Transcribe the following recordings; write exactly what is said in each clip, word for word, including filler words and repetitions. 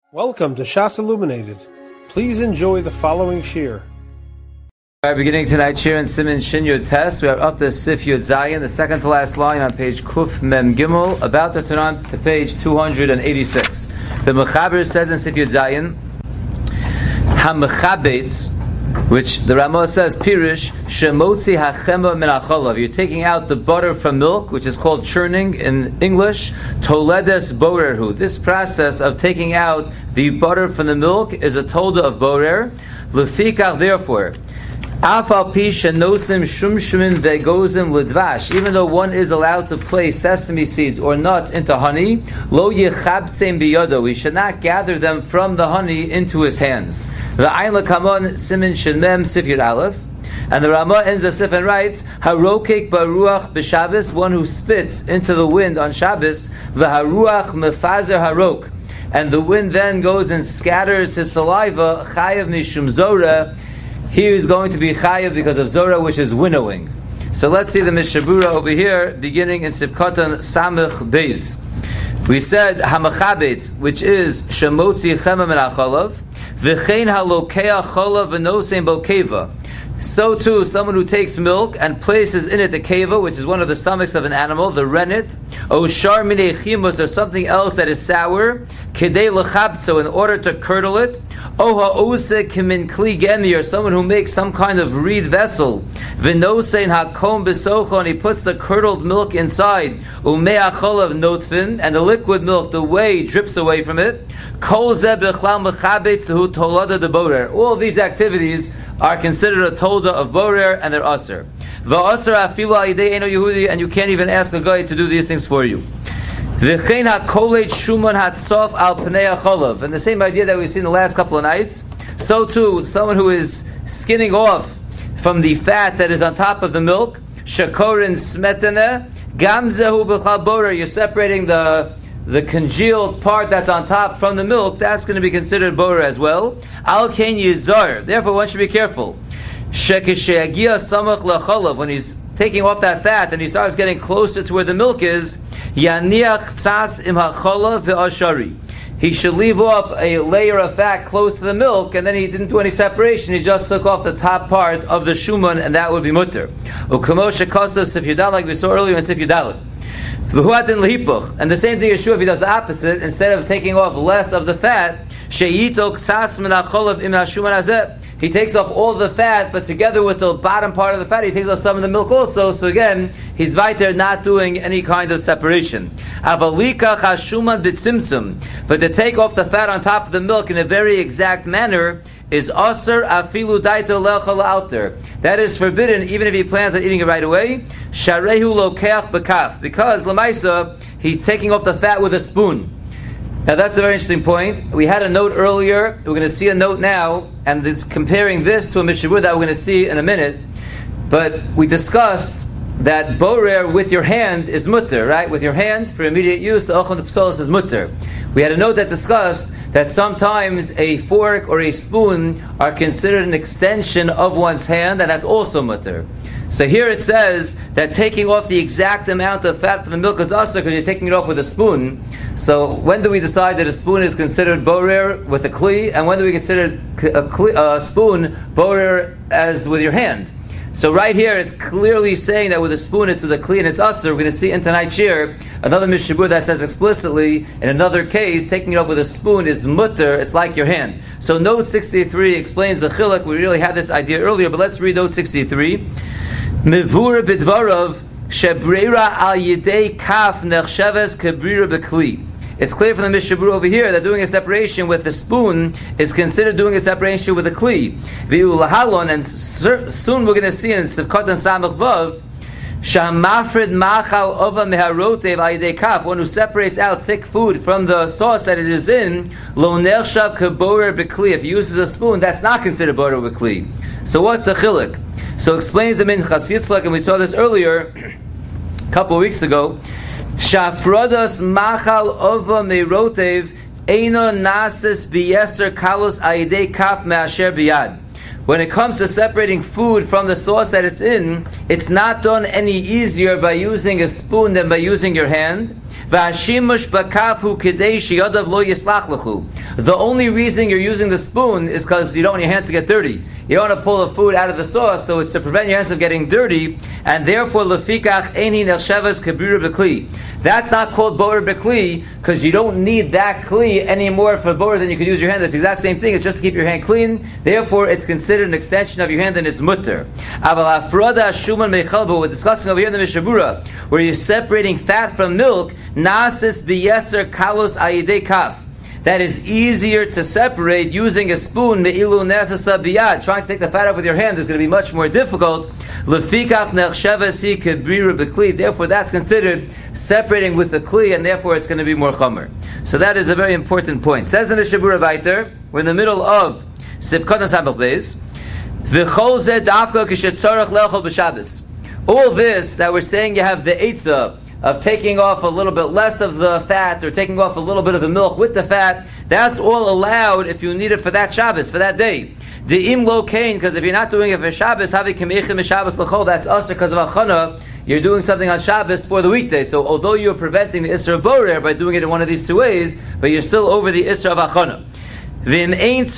Welcome to Shas Illuminated. Please enjoy the following shir. All right, beginning tonight's shir in Siman Shin Yud Tes. We are up to Sif Yud Zayin, the second to last line on page Kuf Mem Gimel, about to turn on to page two hundred eighty-six. The Mechaber says in Sif Yud Zayin, HaMechabetz, which the Ramah says, Pirish, Shemotzi HaChema Min HaCholav. You're taking out the butter from milk, which is called churning in English, Toledes Borerhu. This process of taking out the butter from the milk is a tolda of Borer. Lefikach, therefore, Afal pi shenosnim shumshumin vegozim ledvash. Even though one is allowed to place sesame seeds or nuts into honey, lo yechabtzem biyado. We should not gather them from the honey into his hands. V'ayin lekamon simin shenem sif yud aleph. And the Ramah ends the sif and writes, Harokek baruach b'Shabbos, one who spits into the wind on Shabbos, v'haruach mefazer harok. And the wind then goes and scatters his saliva, chayav mishum zorah. He is going to be chayav because of zorah, which is winnowing. So let's see the Mishabura over here, beginning in Sifkatan Samech Beis. We said Hamachabetz, which is Shemotzi Chema Min HaCholav, V'chein HaLokea Cholav V'nosein Bo Keva. So too, someone who takes milk and places in it the keva, which is one of the stomachs of an animal, the rennet, o shar minei chimus, or something else that is sour, kedei lechabtzo, in order to curdle it, o ha'ose kimin kli gemi, or someone who makes some kind of reed vessel, v'nosein hakom besocho, and he puts the curdled milk inside, umei acholav notfin, and the liquid milk, the whey drips away from it, kol zeh b'chlal mechabetz lehu tolada de borer. All these activities are considered a tolda of borer, and they're aser. V'aser afilu al-yidei eno Yehudi, and you can't even ask a guy to do these things for you. V'chein ha-kolet shuman hatzof al pnei ha-cholav. And the same idea that we've seen the last couple of nights, so too, someone who is skinning off from the fat that is on top of the milk, shakorin smetana, gam zehu b'chal borer, you're separating the the congealed part that's on top from the milk, that's going to be considered borer as well. Al ken yizar. Therefore, one should be careful. Shekesheagia samach lacholav. When he's taking off that fat and he starts getting closer to where the milk is, yaniach tzas im hacholav ve'ashari. He should leave off a layer of fat close to the milk, and then he didn't do any separation. He just took off the top part of the shuman, and that would be mutter. Ukamo shekasav sif yudal, like we saw earlier in sif yudal. And the same thing is true if he does the opposite. Instead of taking off less of the fat, he takes off all the fat, but together with the bottom part of the fat, he takes off some of the milk also. So again, he's weiter not doing any kind of separation. But to take off the fat on top of the milk in a very exact manner is aser afilu daito lechal alter. That is forbidden even if he plans on eating it right away. Sharehu lokeach bekaf, because lamaisa he's taking off the fat with a spoon. Now that's a very interesting point. We had a note earlier. We're going to see a note now, and it's comparing this to a mishabur that we're going to see in a minute. But we discussed that borer with your hand is mutter, right? With your hand for immediate use, the ochon psolos is mutter. We had a note that discussed that sometimes a fork or a spoon are considered an extension of one's hand, and that's also mutter. So here it says that taking off the exact amount of fat from the milk is also because you're taking it off with a spoon. So when do we decide that a spoon is considered borer with a kli, and when do we consider a, kli, a spoon borer as with your hand? So right here it's clearly saying that with a spoon it's with a kli and it's usher. We're going to see in tonight's shir another mishabur that says explicitly in another case taking it off with a spoon is mutter, it's like your hand. So note sixty-three explains the chiluk. We really had this idea earlier, but let's read note sixty-three. Mevur bidvarov shebrera al yidei kaf nechsheves kebrira bekli. It's clear from the Mishabur over here that doing a separation with a spoon is considered doing a separation with a kli. V'ulahalon, and soon we're going to see in Sivkot and Samach Vav, Shamafrid machal ova meharotev ayidei kaf, one who separates out thick food from the sauce that it is in, lo nershav keborer bekli. If he uses a spoon, that's not considered borer bekli. So what's the chiluk? So explains the Minchas Yitzchak, and we saw this earlier, a couple of weeks ago. Shafrodas machal ova merotev eino nasis biyeser kalos ayidei kaf measher biyad. When it comes to separating food from the sauce that it's in, it's not done any easier by using a spoon than by using your hand. V'hashimush b'kafu kedei sheyadav lo yislach lechu. The only reason you're using the spoon is because you don't want your hands to get dirty. You don't want to pull the food out of the sauce, so it's to prevent your hands from getting dirty, and therefore lefikach eini nechshavas kabira b'kli. That's not called borer b'kli, because you don't need that kli anymore for borer than you could use your hand. That's the exact same thing. It's just to keep your hand clean. Therefore, it's considered an extension of your hand, and it's mutter. Aval afroda shuman meichal, but we're discussing over here in the Mishabura, where you're separating fat from milk. Nasis biyeser kalos ayidei kaf. That is easier to separate using a spoon. Me'ilu nesasa biyad. Trying to take the fat out with your hand is going to be much more difficult. Lefikach nechshavas hi kebira b'kli. Therefore, that's considered separating with the kli, and therefore it's going to be more chomer. So that is a very important point. Says the Mishabura Vayter, we're in the middle of Sivkot Samach Beis. V'chol zeh dafka kishetzorach le'achol b'Shabbos. All this that we're saying, you have the eitzah of taking off a little bit less of the fat or taking off a little bit of the milk with the fat, that's all allowed if you need it for that Shabbos, for that day. The im lo kain, because if you're not doing it for Shabbos, havi k'meichim Shabbos l'chol, that's usher because of achana. You're doing something on Shabbos for the weekday. So although you're preventing the Isra of Borer by doing it in one of these two ways, but you're still over the Isra of achana. If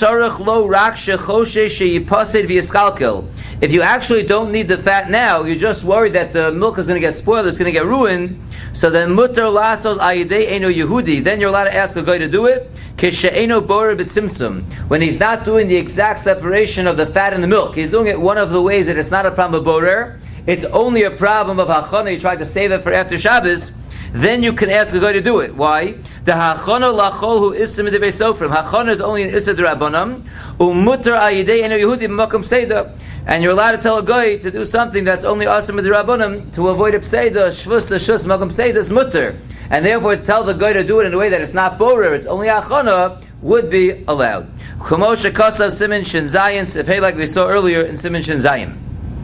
you actually don't need the fat now, you're just worried that the milk is going to get spoiled, it's going to get ruined, so then mutter lasos ayidei eno Yehudi, then you're allowed to ask a guy to do it, kishe'eno borer b'tzimtzum, when he's not doing the exact separation of the fat and the milk. He's doing it one of the ways that it's not a problem of borer, it's only a problem of hachana, you try to save it for after Shabbos. Then you can ask the guy to do it. Why? The hachana lachol hu isim de beisofrim. Hachana is only an issa d'rabbanan. Umutter ayidei eno Yehudi b'makom pseida. And you're allowed to tell a guy to do something that's only asim d'rabbanan to avoid a pseida, shvus l'shus makom pseida is mutter. And therefore, to tell the guy to do it in a way that it's not borer, it's only hachana, would be allowed. Chumoshe kasa simin shin zayin sifhei, like we saw earlier in simin shin zayin.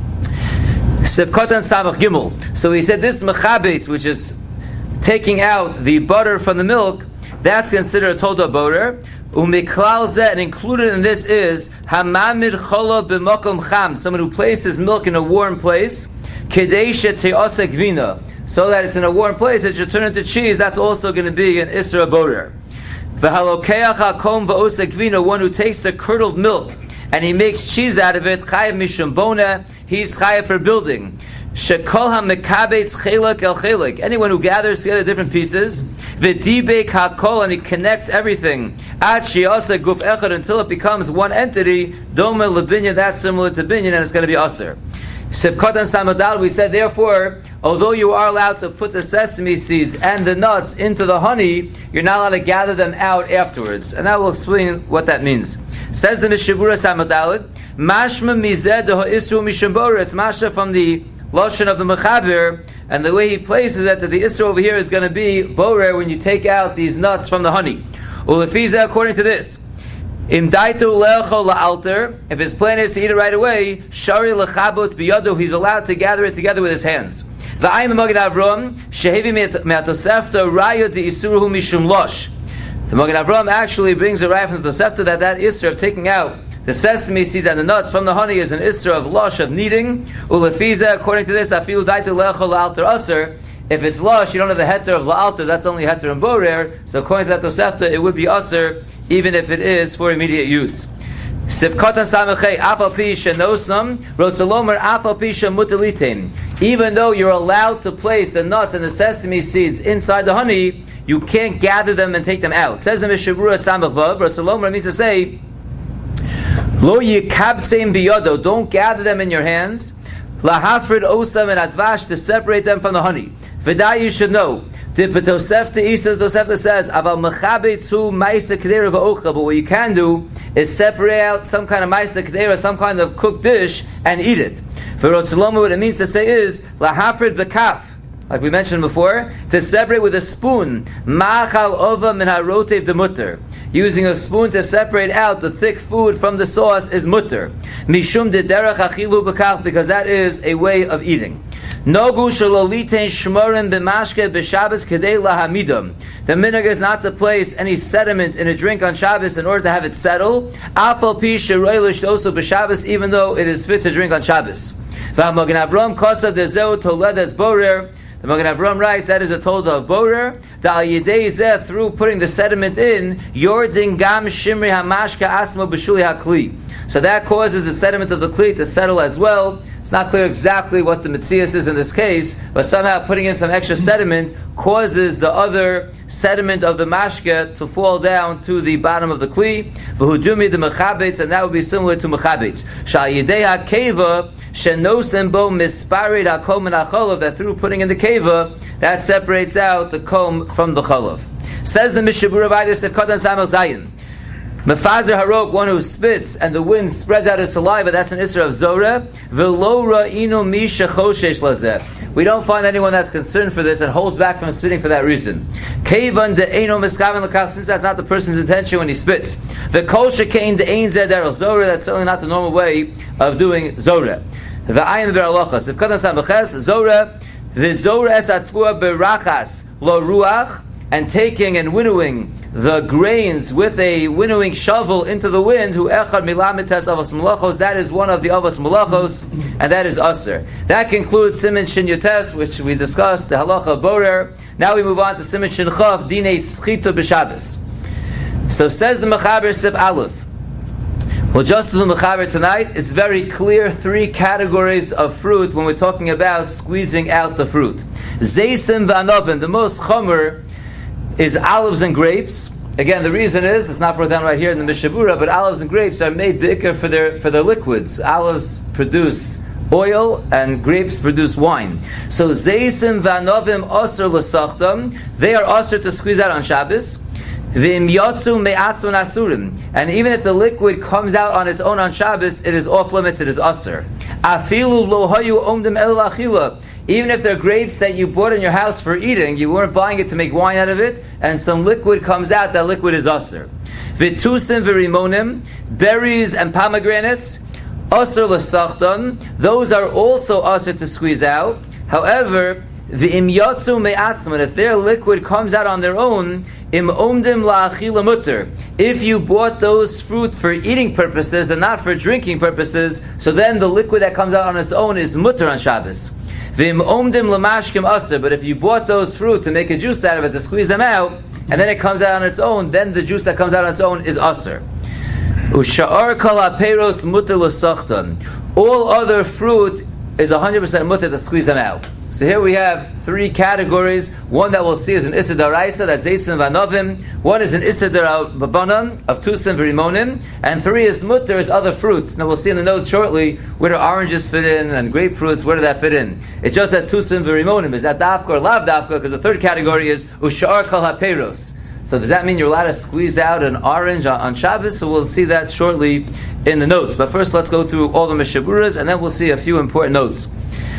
Sifkotan samach gimel. So he said this mechabetz, which is taking out the butter from the milk, that's considered a toda borer. Umiklal zeh, and included in this is hamamid chola b'makom cham, someone who places milk in a warm place, kedei shete'asa gvina, so that it's in a warm place, it should turn into cheese. That's also going to be an isra borer. V'halokeach hakom v'osa gvina, one who takes the curdled milk and he makes cheese out of it, chayav mishum bona, he's chayav for building. Shekol ha-mekabetz chelak el chelak. Anyone who gathers together different pieces, v'dibek hakol, and he connects everything, ad she'asa guf echad, until it becomes one entity, dome lebinyan, that's similar to binyan, and it's going to be aser. Sivkot and Samadal, we said, therefore, although you are allowed to put the sesame seeds and the nuts into the honey, you're not allowed to gather them out afterwards. And I will explain what that means. Says the Mishabura Samadal, mashma mizeh deho isru mishum borer, it's mashma from the Lashon of the Mechaber, and the way he places it, that the Isra over here is going to be borer when you take out these nuts from the honey. Ulefiza, according to this, im daitu lecho la'alter, if his plan is to eat it right away, shari lechabot biyado, he's allowed to gather it together with his hands. V'ayim Magid Avram, shehevi me'atosefta raya de isuruhu mishum losh. The Magid Avram actually brings a raya from the Tosefta that that Isra of taking out the sesame seeds and the nuts from the honey is an isra of lush, of kneading. Ulefiza, according to this, afilu daitu lecho la'alter aser. If it's lush, you don't have the heter of la'alter, that's only heter and borer. So according to that Tosefta, it would be aser, even if it is for immediate use. Sivkatan samachei afal pi shenosnam rotzalomer afal pi shemutalitin. Even though you're allowed to place the nuts and the sesame seeds inside the honey, you can't gather them and take them out. It says in Mishabura Samavav, rotzalomer means to say, Lo yikabtzeim biyado, don't gather them in your hands. Lahafrid osam and advash, to separate them from the honey. V'day, you should know. The Tosefta Isa, the Tosefta says, aval mechabetzu ma'isa kedera v'ocha, but what you can do is separate out some kind of ma'isa kedera, some kind of cooked dish, and eat it. V'rotzalomu, what it means to say is, lahafrid b'kaf, like we mentioned before, to separate with a spoon, ma'achal ova min harotev de mutter. Using a spoon to separate out the thick food from the sauce is mutter. Mishum de derech achilu b'kach, because that is a way of eating. Nogu shalolitein shmorim b'mashke b'Shabbos kedei lahamidam. The minhag is not to place any sediment in a drink on Shabbos in order to have it settle. Afal pi sheroi l'shtoso b'Shabbos, even though it is fit to drink on Shabbos. V'hamagin Avram kosav dezeu toledes borer. The Magen Avraham writes that is a tolda of borer. The al yidei zeh, through putting the sediment in, yordin gam shimri hamashka asmo b'shuli hakli. So that causes the sediment of the kli to settle as well. It's not clear exactly what the mitzias is in this case, but somehow putting in some extra sediment causes the other sediment of the mashke to fall down to the bottom of the kli. V'hudumi the mechabetz, and that would be similar to mechabetz. Shal yidei hakeva shenosem bo misparid hakom and hacholov, that through putting in the keva, that separates out the comb from the cholov. Says the Mishabura Vayder Sefkatan Samel Zayin. Mefazer harok, one who spits and the wind spreads out his saliva, that's an isra of Zorah. V'lo ra'inu mi shechoshesh lazeh. We don't find anyone that's concerned for this and holds back from spitting for that reason. Kevan de'eno miskaven l'kach, since that's not the person's intention when he spits. The kol shekein de'ein zeh derel Zorah, that's certainly not the normal way of doing Zorah. V'ayin beralochas. Sefkatan Samel Ches, Zorah, v'Zorah es atzvua berachas lo ruach, and taking and winnowing the grains with a winnowing shovel into the wind, who echad milamites avos malachos, that is one of the avos malachos, and that is aser. That concludes Siman Shin Yotes, which we discussed, the halacha of borer. Now we move on to Siman Shin Chav, dinei schito b'Shabbos. So says the Mechaber Sif Aleph. Well, just to the Mechaber tonight, it's very clear three categories of fruit when we're talking about squeezing out the fruit. Zeisim v'anovim, the most chomer is olives and grapes. Again, the reason is, it's not brought down right here in the Mishabura, but olives and grapes are made bikar for their for their liquids. Olives produce oil and grapes produce wine. So zeisim v'anovim aser l'sachtam, they are aser to squeeze out on Shabbos. V'im yotzu me'atzon asurim, and even if the liquid comes out on its own on Shabbos, it is off limits, it is aser. Afilu lo hayu omdim el achila, even if they're grapes that you bought in your house for eating, you weren't buying it to make wine out of it, and some liquid comes out, that liquid is aser. V'tusim v'rimonim, berries and pomegranates, aser l'sachtan, those are also aser to squeeze out. However, v'im yotzu me'atzman, if their liquid comes out on their own, im omdim la'achila mutter, if you bought those fruit for eating purposes and not for drinking purposes, so then the liquid that comes out on its own is mutter on Shabbos. V'im omdim l'mashkim aser, but if you bought those fruit to make a juice out of it, to squeeze them out, and then it comes out on its own, then the juice that comes out on its own is aser. U'sha'ar kol ha'peiros mutter l'sachtan, all other fruit is one hundred percent mutter to squeeze them out. So here we have three categories. One that we'll see is an Issa Daraisa, that's Zeisim Vanovim. One is an Issa Darabanan of Tusim V'Rimonim. And three is Mutter, is other fruit. Now we'll see in the notes shortly, where do oranges fit in and grapefruits, where do that fit in? It just says Tusim V'Rimonim. Is that Dafka or Lav Dafka? Because the third category is Usha'ar Kal HaPeiros. So does that mean you're allowed to squeeze out an orange on, on Shabbos? So we'll see that shortly in the notes. But first let's go through all the Mishaburas, and then we'll see a few important notes.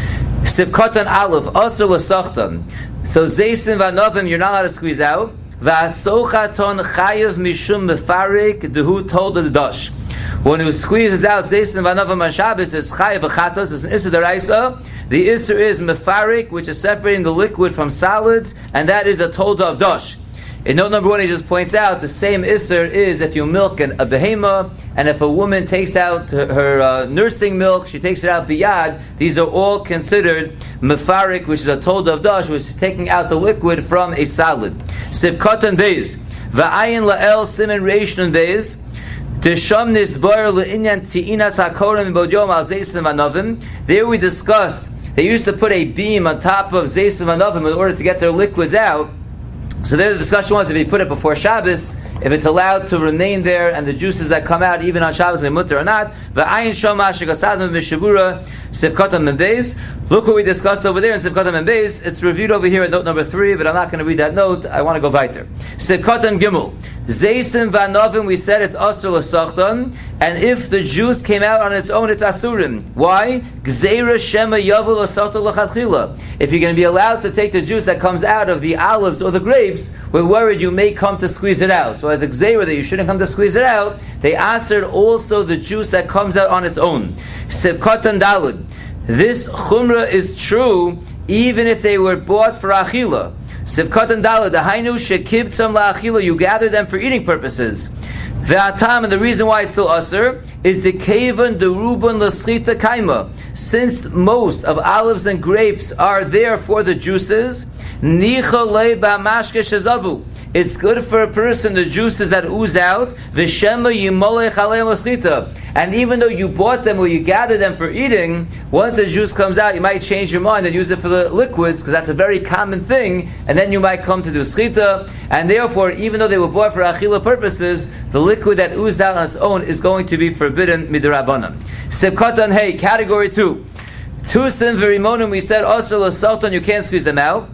Sivkatan Aleph, Asr L'Sachtan. So Zeisim V'Anovim, you're not allowed to squeeze out. V'Asochaton Chayev Mishum Mefarik Dehu Told the Dash. One who squeezes out Zeisim V'Anovim on Shabbos is Chayev V'Chatos, it's an Isser Daraisa. The Isser is Mefarik, which is separating the liquid from solids, and that is a Tolda of Dash. In note number one, he just points out the same Isser is if you milk an, a behema, and if a woman takes out her, her uh, nursing milk, she takes it out biyad. These are all considered mefarik, which is a tolda of dash, which is taking out the liquid from a solid. Sivkatan beis, va'ayin la'el simen reishnun beis, tesham nisbar le'inyan ti'inas hakorim bodyom al zeisim v'anovim. There we discussed, they used to put a beam on top of zeisim v'anovim in order to get their liquids out. So there the discussion was if you put it before Shabbos, if it's allowed to remain there and the juices that come out even on Shabbos are mutter or not. V'ayin shoma shegasadam mishabura sivkatan membeis. Look what we discussed over there in sivkatan membeis. It's reviewed over here in note number three, but I'm not going to read that note. I want to go weiter. Sivkatan gimel. Zeisim v'anovim, we said it's asur l'sachtan, and if the juice came out on its own, it's asurim. Why? Gzeira shema yavu l'sachtan l'chadchila. If you're going to be allowed to take the juice that comes out of the olives or the grapes, we're worried you may come to squeeze it out. So as a gzeira that you shouldn't come to squeeze it out, they asked also the juice that comes out on its own. Sivkatan dalid. This chumrah is true even if they were bought for achila. Sivkatan dalid, the hainu shekibtzam la'achila, you gather them for eating purposes. The atam, and the reason why it's still aser, is the kavan the ruban l'schita kaima. Since most of olives and grapes are there for the juices, nicha leiba mashke shezavu. It's good for a person, the juices that ooze out, v'shema yimolech aleim l'schita. And even though you bought them or you gathered them for eating, once the juice comes out, you might change your mind and use it for the liquids, because that's a very common thing, and then you might come to do schita, and therefore, even though they were bought for achila purposes, the liquid that oozed out on its own is going to be forbidden midrabanan. Sivkatan hey, category two. Tusim v'rimonim, we said also l'salton, you can't squeeze them out.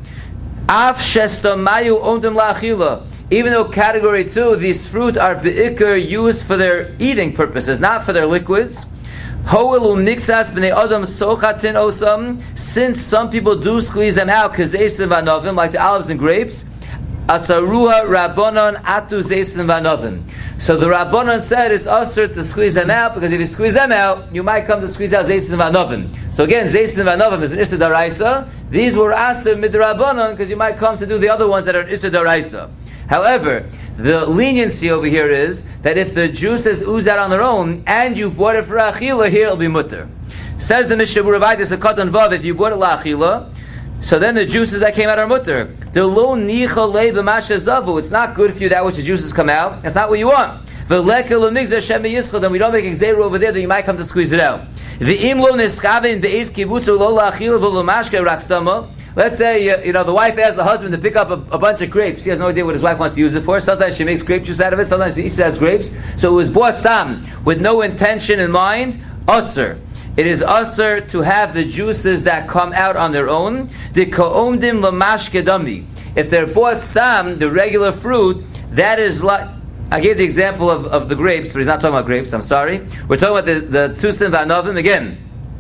Af shestamayu omdim la'achila. Even though category two, these fruit are be'ikr, used for their eating purposes, not for their liquids. Ho'elu mixas b'nei adam sochatin osam. Since some people do squeeze them out, k'zeisim v'anovim, like the olives and grapes, asaruha rabbanon atu zeisim v'anovim. So the rabbanon said it's usher to squeeze them out, because if you squeeze them out, you might come to squeeze out zeisim v'anovim. So again, zeisim v'anovim is an issa daraisa. These were asher midrabbanon, because you might come to do the other ones that are an issa daraisa. However, the leniency over here is that if the juices ooze out on their own and you bought it for achila, here it'll be mutter. Says the Mishnah Buravaitis, a katan vav, if you bought it la achila, so then the juices that came out are mutter. The lo nicha le b'masha zavu. It's not good for you that which the juices come out. That's not what you want. V'lekel u'migzah shemi yischad, and we don't make exeru over there that you might come to squeeze it out. V'im lo niskaven be'ez kibutzu lo la achila v'lo mashke rakstama. Let's say, uh, you know, the wife asked the husband to pick up a, a bunch of grapes. He has no idea what his wife wants to use it for. Sometimes she makes grape juice out of it. Sometimes she eats it as grapes. So it was bought stam, with no intention in mind, usr. It is usr to have the juices that come out on their own. The ka'omdim l'mashke dami. If they're bought stam, the regular fruit, that is like, I gave the example of, of the grapes, but he's not talking about grapes, I'm sorry. We're talking about the, the tusim v'anovim again.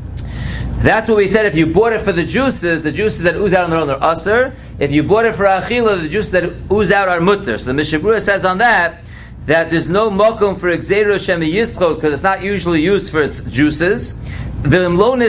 That's what we said. If you bought it for the juices, the juices that ooze out on their own are usr. If you bought it for achila, the juices that ooze out are mutter. So the Mishnah Berurah says on that that there's no mokum for exeru shemi yischod, because it's not usually used for its juices. On these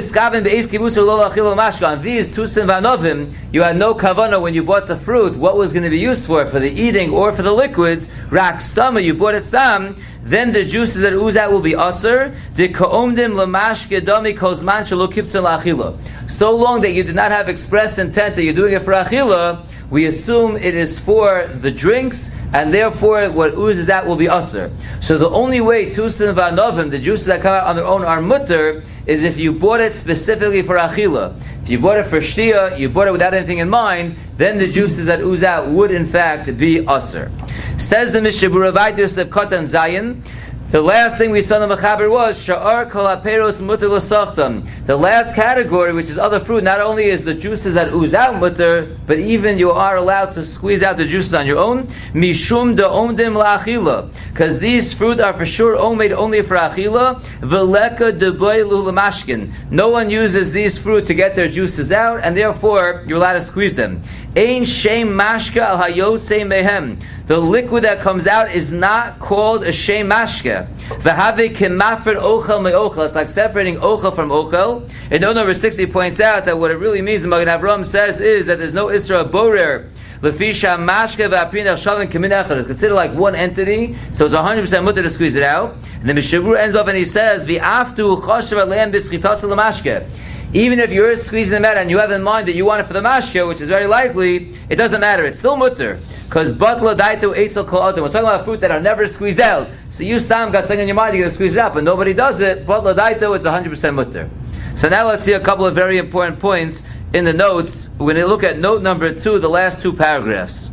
tusim v'anovim, you had no kavanah when you bought the fruit, what was going to be used for, for the eating or for the liquids. Rak stama, you bought it stam, then the juices that ooze out will be aser. The ka'omdim l'mashke dami kozman shelo kiptzon la'achila. So long that you did not have express intent that you're doing it for achila, we assume it is for the drinks, and therefore what oozes out will be aser. So the only way tusim v'anovim, the juices that come out on their own, are mutter, is if you bought it specifically for achila. If you bought it for shtia, you bought it without anything in mind, then the juices that ooze out would in fact be aser. Says the Mishnah Berurah Vayter Katan Zayin. The last thing we saw in the Mechaber was Sha'ar kol haperos mutter l'sachtam. The last category, which is other fruit, not only is the juices that ooze out mutter, but even you are allowed to squeeze out the juices on your own. Mishum de omdim la'achila, because these fruit are for sure made only for achila. V'leka de boilu l'mashkin. No one uses these fruit to get their juices out, and therefore you're allowed to squeeze them. Ein shem mashka al hayotze mehem. The liquid that comes out is not called a shem mashka. V'havei kemafred ochel me'ochel. It's like separating ochel from ochel. And note number six, he points out that what it really means, the Magen Avraham says, is that there's no isra borer. Lefisha mashka v'aprin echshavim kamin echad. It's considered like one entity, so it's one hundred percent mutter to squeeze it out. And the Mishnah Berurah ends off and he says, V'aftu choshev aleim b'schitas l'mashka. Even if you're squeezing them out and you have in mind that you want it for the mashka, which is very likely, it doesn't matter. It's still mutter. Because batla daitu eitzel kol adam. We're talking about fruit that are never squeezed out. So you stam got something in your mind, you're going to squeeze it out, but nobody does it. Batla daitu, it's one hundred percent mutter. So now let's see a couple of very important points in the notes. When you look at note number two, the last two paragraphs.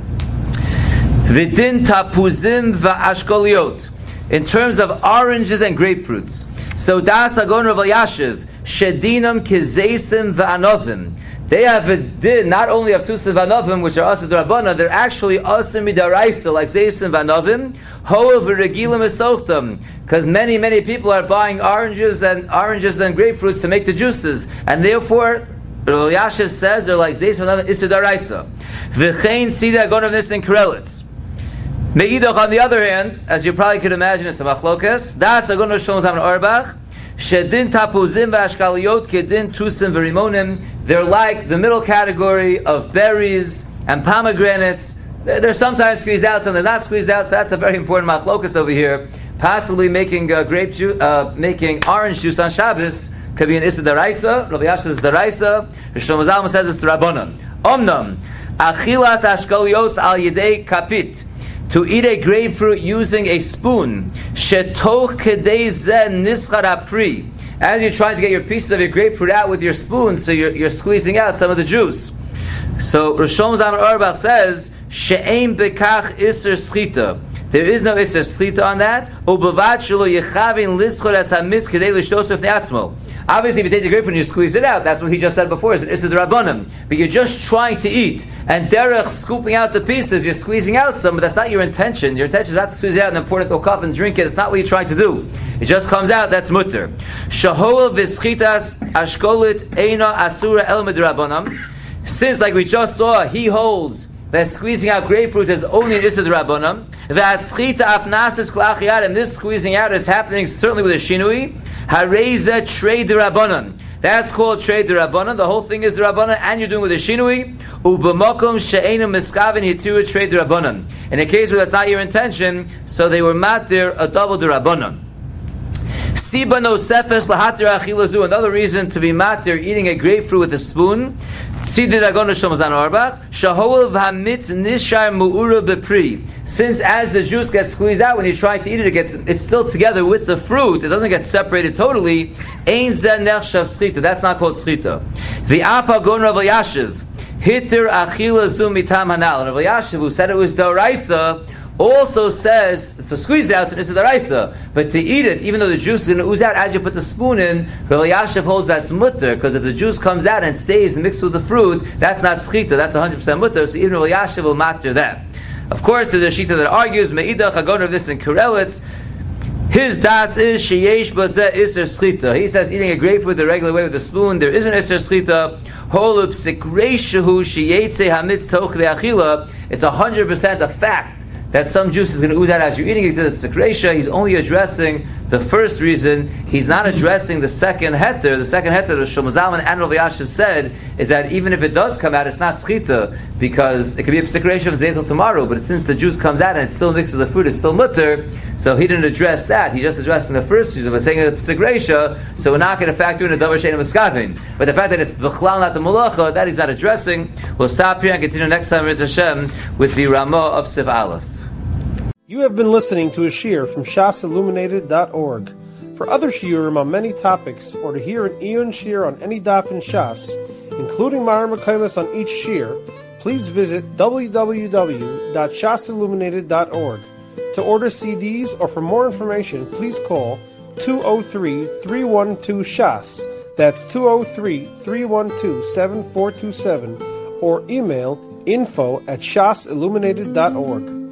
Vidin tapuzim va'ashkoliot. In terms of oranges and grapefruits. So das agon Rav Elyashiv. Shedinam kizeisim v'anovim. They have a din not only of tusim v'anovim, which are asa d'rabbanan, they're actually asa midaraisa, like zeisim v'anovim. Hoa v'regilim esochtam, because many many people are buying oranges and oranges and grapefruits to make the juices, and therefore Rav Elyashiv says they're like zeisim v'anovim asa d'raisa. V'chein sida agon of nistin krelitz. Me'idach, on the other hand, as you probably could imagine, it's a machlokas. Das agon of Shlomo Zalman Auerbach. Shedin tapuzim v'ashkaliyot kedin tusim v'rimonim. They're like the middle category of berries and pomegranates They're, they're sometimes squeezed out, sometimes not squeezed out. So that's a very important machlokus over here. Possibly making uh, grape juice, uh, making orange juice on Shabbos could be an issa deraisa. Rav Yasha says deraisa. Shlomo Zalman says it's rabbanon. Omnam achilas ashkolios al yedei kapit. To eat a grapefruit using a spoon. Shetoch kedei zeh nischar apri. As you're trying to get your pieces of your grapefruit out with your spoon, so you're, you're squeezing out some of the juice. So Rosh Zalman Auerbach says, she'ein bekach iser schita. There is no iser schita on that. U'bavad shelo yechavin lischor es hamitz kedei lishtosef ne'atzmo. Obviously, if you take the grapefruit and you squeeze it out, that's what he just said before, is an iser d'rabbanan. But you're just trying to eat, and derech scooping out the pieces, you're squeezing out some, but that's not your intention. Your intention is not to squeeze it out and then pour it into a cup and drink it. It's not what you're trying to do. It just comes out, that's mutter. Shahoel v'schitas ashkolit eina asura el midrabbanam. Since, like we just saw, he holds that squeezing out grapefruit is only an issa d'rabbanan. V'aschita afnasis klachiyad, and this squeezing out is happening certainly with a shinui. Hareza trade d'rabbanan. That's called trade d'rabbanan. The whole thing is d'rabbanan, and you're doing with a shinui. U'b'makom she'enu miskavin hitira trade d'rabbanan. In a case where that's not your intention, so they were matir a double d'rabbanan. Siba no sefes lahatir achilazu. Another reason to be matir eating a grapefruit with a spoon. Since as the juice gets squeezed out when you try to eat it, it gets it's still together with the fruit. It doesn't get separated totally. That's not called schita. The afa gon Rav Yashiv hitir achila zu mitam hanal. Rav Yashiv, who said it was doraisa, also says to squeeze it out it's a deraisa, but to eat it, even though the juice is going to ooze out as you put the spoon in, Rav Yashiv holds that's mutter, because if the juice comes out and stays mixed with the fruit, that's not schita, that's one hundred percent mutter, so even Rav Yashiv will matter that. Of course, there's a shita that argues, me'idach hagon of this in Kurelitz, his das is sheyesh bazeh iser schita. He says eating a grapefruit the regular way with a spoon, there is an iser schita. Holub sikreishahu sheyetze hamitz toch le'achila. It's one hundred percent a fact that some juice is going to ooze out as you're eating it. He says it's sekresha. He's only addressing the first reason. He's not addressing the second heter. The second heter that Shlomo Zalman and Rav Yashiv said is that even if it does come out, it's not schita, because it could be a sekresha from today till tomorrow, but since the juice comes out and it's still mixed with the fruit, it's still mutter, so he didn't address that. He just addressing the first reason by saying it's sekresha, so we're not going to factor in a davar she'ein miskavin. But the fact that it's v'chlal not the malacha, that he's not addressing. We'll stop here and continue next time with Hashem with the Ramah of Siv Aleph. You have been listening to a shiur from shas illuminated dot org. For other shiurim on many topics, or to hear an Iyun shiur on any daf in Shas, including Mareh Mekomos on each shiur, please visit w w w dot shas illuminated dot org. To order C Ds or for more information, please call two oh three, three one two, shas. That's two oh three, three one two, seven four two seven, or email info at shas illuminated dot org.